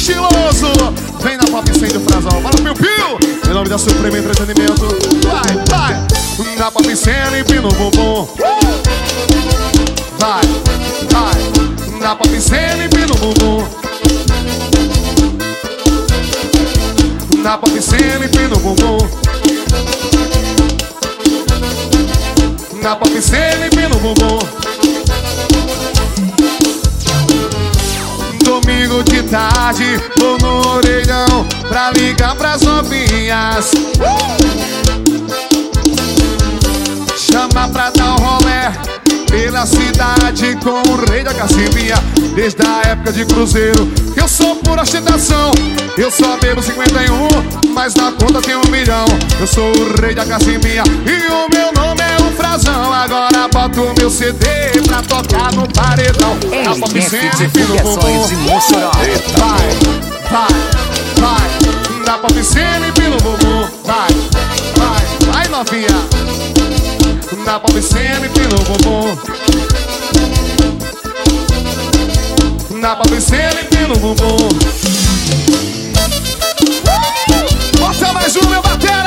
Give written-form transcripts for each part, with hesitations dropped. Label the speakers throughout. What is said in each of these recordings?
Speaker 1: estiloso. Vem na Pop Incêndio Frasal, bora Piu Piu. Em nome da Suprema Entretenimento. Vai, vai. Na Pop Incêndio empina o bumbum. Vai, vai. Na Pop Incêndio empina o bumbum. Na Pop Incêndio empina o bumbum. Na Pop Incêndio empina o bumbum. Domingo de tarde, vou no orelhão pra ligar pras novinhas. Chama pra dar um rolé pela cidade com o rei da cacimbinha. Desde a época de cruzeiro eu sou pura ostentação. Eu só bebo 51, mas na conta tem 1 milhão. Eu sou o rei da cacimbinha e o meu nome é o Frazão. Agora boto o meu CD pra tocar no paredão. Na Pop Incêndio empina o bumbum. Vai, vai, vai. Na Pop Incêndio empina o bumbum. Vai, vai, vai novinha. Na Pop Incêndio empina o bumbum. Na Pop Incêndio empina o bumbum. Bota mais um, meu batera.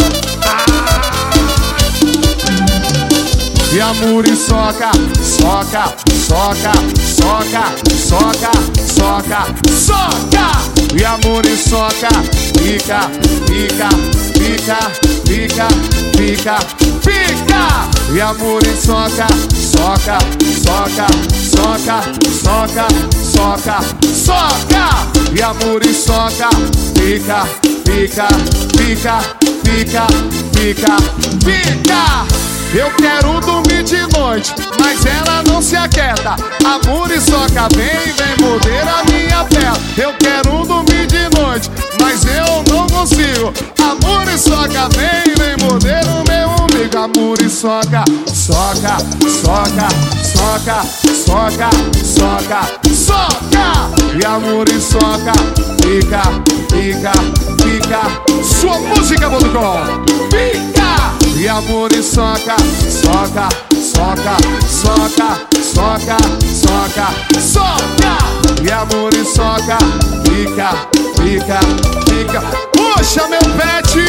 Speaker 1: E a muriçoca, soca, soca, soca, soca, soca, soca. E a muriçoca, fica, fica, fica, fica, fica, fica. E a muriçoca, soca, soca, soca, soca, soca, soca. E a muriçoca, fica, fica, fica, fica, fica, fica. Eu quero dormir de noite, mas ela não se aquieta. A muriçoca vem morder a minha perna. Eu quero dormir de noite, mas eu não consigo. A muriçoca vem morder o meu umbigo. A muriçoca, soca, soca, soca, soca, soca, soca. E a muriçoca, fica, fica, fica. Sua música.com. Fica. E a muriçoca, soca, soca, soca, soca, soca, soca. E a muriçoca, fica, fica, fica. Puxa meu pet.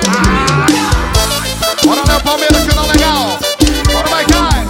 Speaker 1: Bora Léo Palmeiras, final legal. Bora Maikai.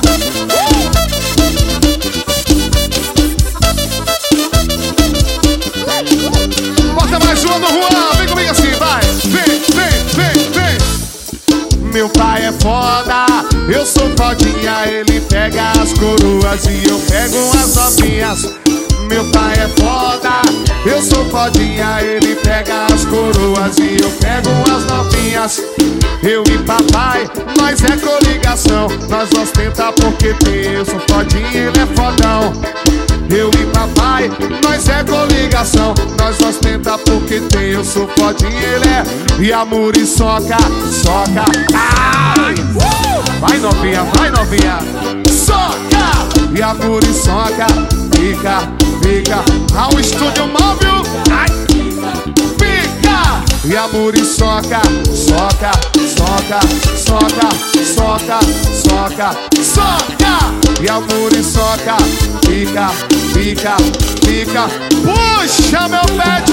Speaker 1: Bota mais uma do Juan, vem comigo assim, vai. Vem, vem, vem, vem. Meu pai é foda, eu sou fodinha. Ele pega as coroas e eu pego as novinhas. Meu pai é foda, eu sou fodinha. Ele pega as coroas e eu pego as novinhas. Eu e papai, nós é coligação. Nós ostenta porque tem. Eu sou fodinha, ele é fodão. Eu e papai, nós é coligação. Nós ostenta porque tem. Eu sou fodinha, ele é. E a muriçoca, soca. Ai! Vai novinha, vai novinha. Soca! E a muriçoca, fica, fica. Ao estúdio móvel. Ai! Fica! E a muriçoca, soca, soca, soca, soca, soca, soca. E a muriçoca, fica, fica, fica. Puxa meu pet.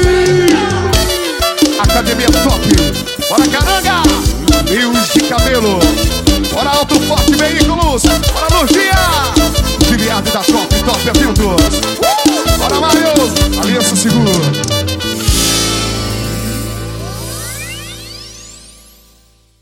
Speaker 1: Academia Top. Bora Caranga. Rios de Cabelo. Bora Alto Forte Veículos. Bora Lurgia. De viado da Top, Top é Filtros.